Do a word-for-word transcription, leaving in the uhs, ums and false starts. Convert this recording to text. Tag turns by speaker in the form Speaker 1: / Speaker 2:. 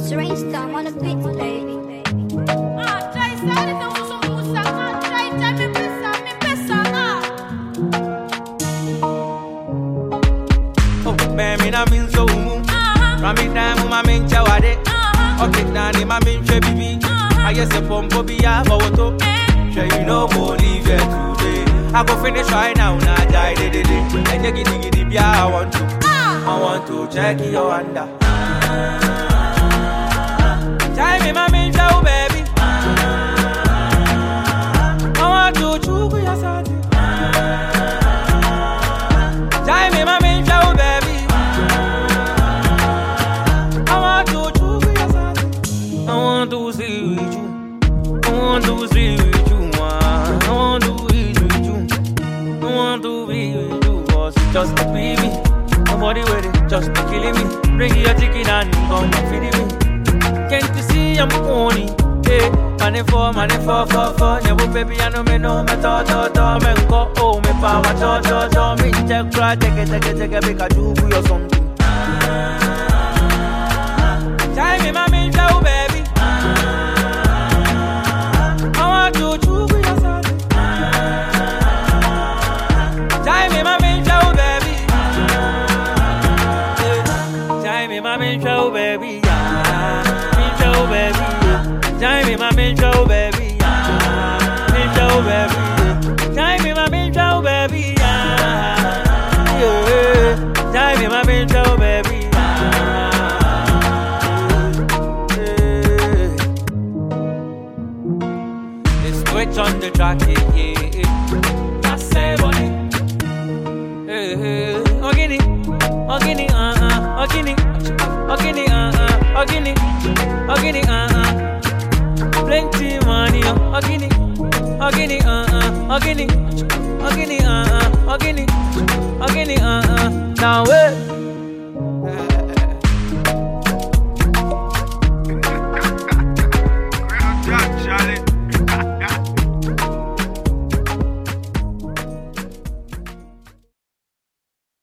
Speaker 1: It's rainstorm on the beat, baby.
Speaker 2: Ah, try side it out so musa. Ah, try try me pesa, me pesa ah.
Speaker 3: Oh, baby, na min so mu. Rami time ma min chawade. Okay, na ni ma min che bibi. I guess a pompo biya bawoto. Sure you know go leave here today. I go finish right now, na die de de de. And you giddy giddy biya I want to. I want to check your under. Time me my main show, baby. I want to choke your son. Time me my main show, baby. I want to choke your son. I want to see with you. I want to see with you. I want to eat with you. I want to be with you. Cause just to be me. Nobody with it, just to killing me. Bring your chicken and come and feed me. Can't you see I'm horny? Hey, money for, money for, for, for. Yeah, baby, I know me know me to, to, to. Me go, oh, me power, to, to, to. Me check, cry, take it, take it, take it, make a do for you something. Time me, my main show, baby. I want to chew for your son. Time me, my main show, baby. Time me, my main show, baby. Baby, time me my main show, baby. Main show, baby. Time me my main show, baby. Yeah, time me my main show, baby. Let's switch on the track, yeah, yeah. I say, buddy. Hey, Ogini, Ogini, uh, uh, Ogini, Ogini, uh, uh, Ogini. Ogini, uh-uh, plenty money, uh, Ogini, Ogini, uh-uh, Ogini, Ogini, uh-uh, Ogini.